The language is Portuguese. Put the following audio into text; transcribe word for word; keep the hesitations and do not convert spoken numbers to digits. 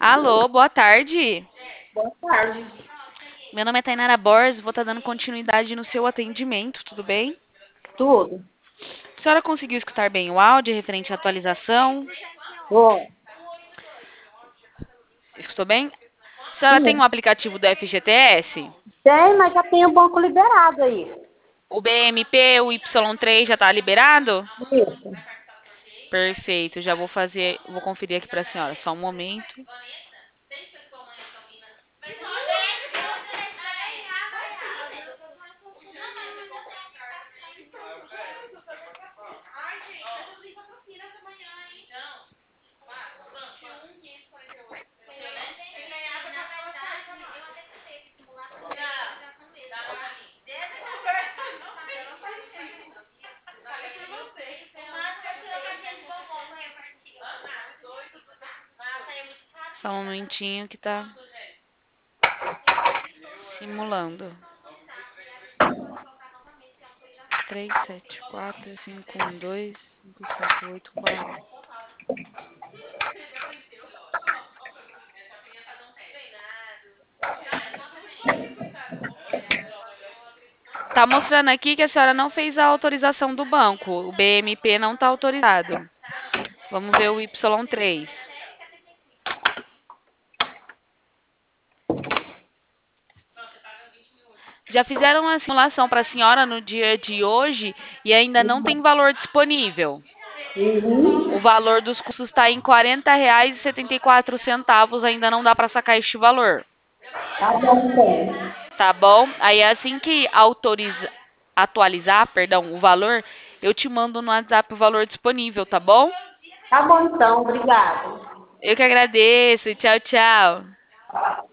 Alô, boa tarde. Boa tarde. Meu nome é Tainara Borges, vou estar dando continuidade no seu atendimento, tudo bem? Tudo. A senhora conseguiu escutar bem o áudio referente à atualização? Bom, Escutou bem? A senhora tem um sim. aplicativo do F G T S? Tem, mas já tem o banco liberado aí. O B M P, o Y três já está liberado? Isso. Perfeito, já vou fazer, vou conferir aqui para a senhora, só um momento. Só um momentinho que tá simulando. Três, sete, quatro, cinco, um, dois, cinco, sete, oito, quatro. Tá mostrando aqui que a senhora não fez a autorização do banco. O B M P não está autorizado. Vamos ver o Y três. Já fizeram a simulação para a senhora no dia de hoje e ainda não tem valor disponível. O Uhum. valor dos custos está em quarenta reais e setenta e quatro centavos. Ainda não dá para sacar este valor. Tá bom, então. Tá bom? Aí assim que autoriza, atualizar, perdão, o valor, eu te mando no WhatsApp o valor disponível, tá bom? Tá bom, então. Obrigada. Eu que agradeço. Tchau, tchau.